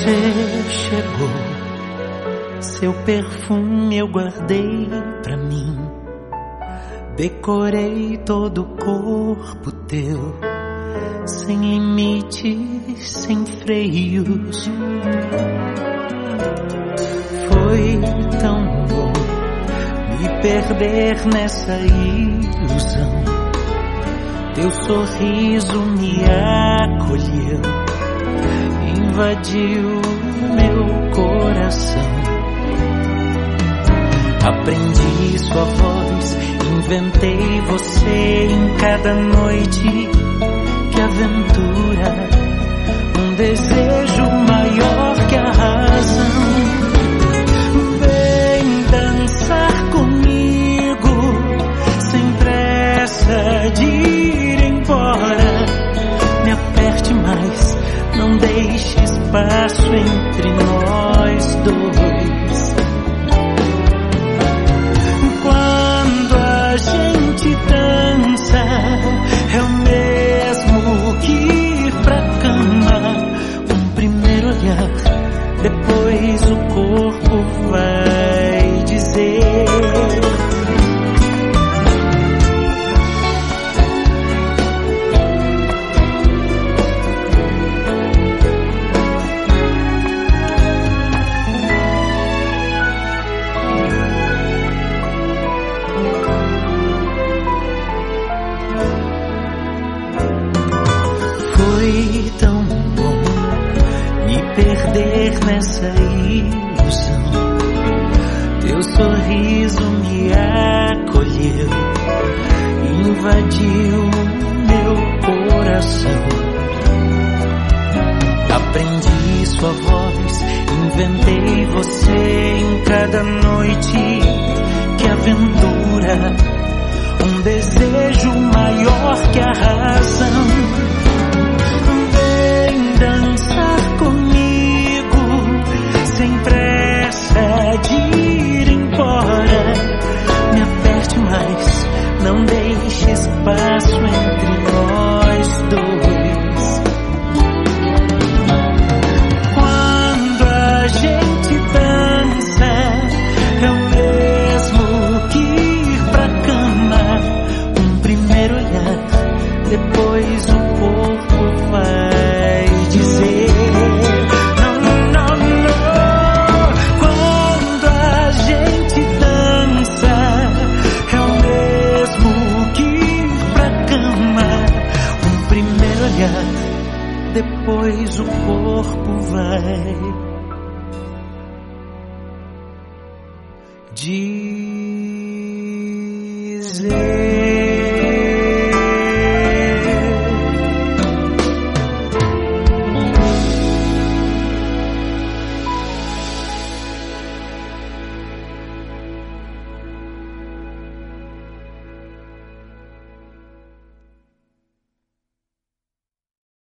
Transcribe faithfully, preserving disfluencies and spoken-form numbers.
você chegou, seu perfume eu guardei pra mim. Decorei todo o corpo teu, sem limites, sem freios. Foi tão bom me perder nessa ilusão. Teu sorriso me acolheu, invadiu meu coração. Aprendi sua voz, inventei você em cada noite. Que aventura, um desejo maior que a razão. Vem dançar comigo, sem pressa de ir embora. Me aperte mais, não deixe espaço entre nós dois. Quando a gente dança, é o mesmo que ir pra cama. Um primeiro olhar, depois o corpo vai dizer. Foi tão bom me perder nessa ilusão. Teu sorriso me acolheu, invadiu meu coração. Aprendi sua voz, inventei você em cada noite. Que aventura, um desejo maior que a razão. Dançar comigo, sem pressa de ir embora. Me aperte mais, não deixe espaço entre nós dois. Quando a gente dança, é o mesmo que ir pra cama. Um primeiro olhar, depois o corpo vai. Depois o corpo vai dizer.